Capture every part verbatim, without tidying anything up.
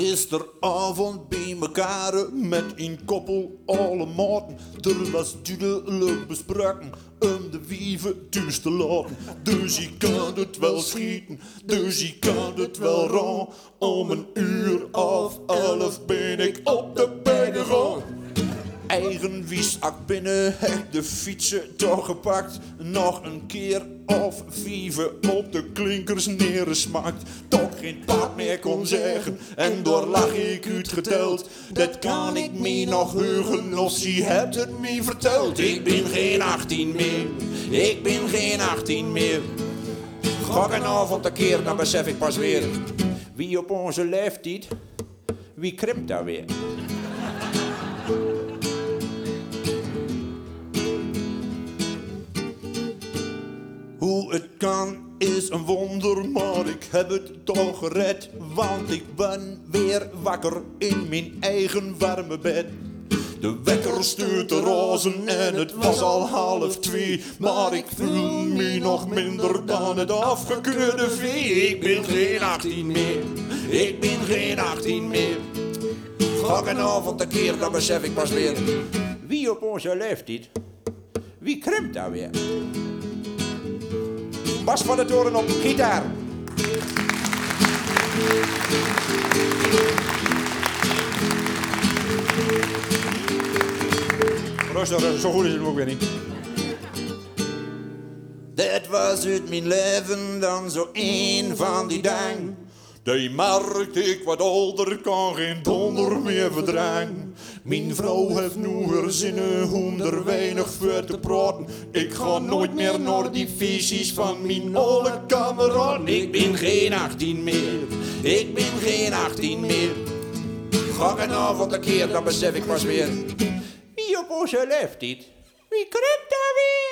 Gisteravond bij mekaar met een koppel alle maten. Er was duidelijk besproken om de wieven thuis te laten. Dus ik kan het wel schieten, dus ik kan het wel ran. Om een uur of elf ben ik op de benen gegaan. Eigen wies ak binnen, heb de fietsen toch gepakt. Nog een keer of vieven op de klinkers neergesmakt. Toch geen paard meer kon zeggen en door lach ik uitgeteld. Dat kan ik me nog heugen of ze hebt het me verteld. Ik ben geen achttien meer, ik ben geen achttien meer. Gok een avond een keer, dan besef ik pas weer. Wie op onze leeftijd, wie krimpt daar weer? Hoe het kan is een wonder, maar ik heb het toch gered. Want ik ben weer wakker in mijn eigen warme bed. De wekker stuurt te rozen en het was al half twee. Maar ik voel me nog minder dan het afgekeurde vee. Ik ben geen achttien meer, ik ben geen achttien meer. Gok een avond een keer, dan besef ik pas weer. Wie op onze leeftijd, wie krimpt daar weer? Bas van de Toren op gitaar. Rustig, zo goed is het ook weer niet. Dat was uit mijn leven dan zo een van die dagen. Die merkte ik wat ouder, kan geen donder meer verdragen. Mijn vrouw heeft nu haar zinnen om er weinig voor te praten. Ik ga nooit meer naar die feestjes van mijn oude kameraden. Ik ben geen achttien meer, ik ben geen achttien meer. Ga een avond een keer, dan besef ik pas weer. Wie op onze leeftijd, wie kruipt daar weer?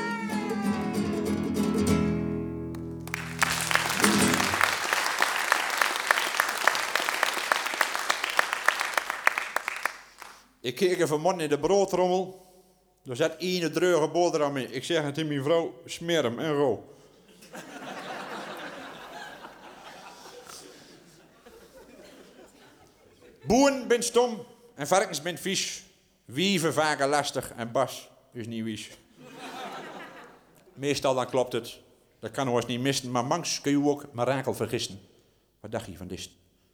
Ik keek even man in de broodtrommel. Er zat één dreuge boterham in. Ik zeg het tegen mijn vrouw, smeer hem en rauw. Boeren ben stom en varkens ben vies. Wieven vaker lastig en Bas is niet wies. Meestal dan klopt het. Dat kan nog eens niet missen, maar manks kun je ook mirakel vergissen. Wat dacht je van dit?